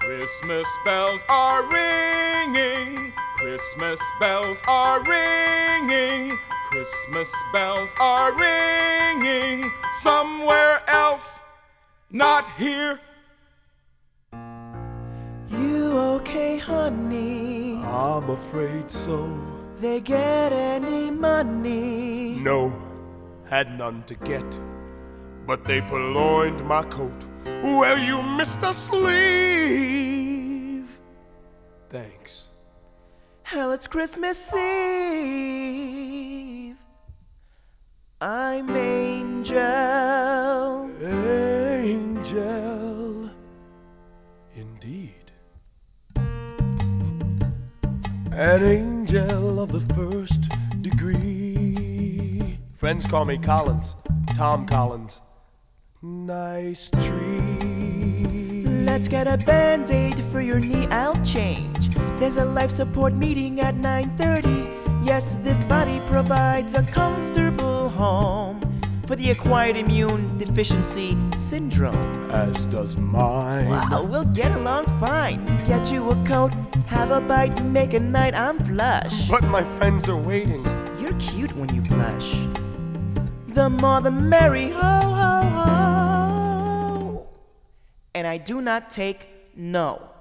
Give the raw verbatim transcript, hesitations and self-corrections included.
Christmas bells are ringing. Christmas bells are ringing. Christmas bells are ringing. Somewhere else, not here. You okay, honey? I'm afraid so. They get any money? No, had none to get. But they purloined my coat. Well, you missed a sleeve. Thanks. Hell, it's Christmas Eve. I'm Angel. Angel. Indeed. An angel of the first degree. Friends call me Collins, Tom Collins. Nice tree. Let's get a band-aid for your knee, I'll change. There's a life support meeting at nine thirty. Yes, this body provides a comfortable home for the acquired immune deficiency syndrome. As does mine. Wow, we'll get along fine. Get you a coat, have a bite, make a night, I'm flush. But my friends are waiting. You're cute when you blush. The more the merry, ho, ho, ho. And I do not take no.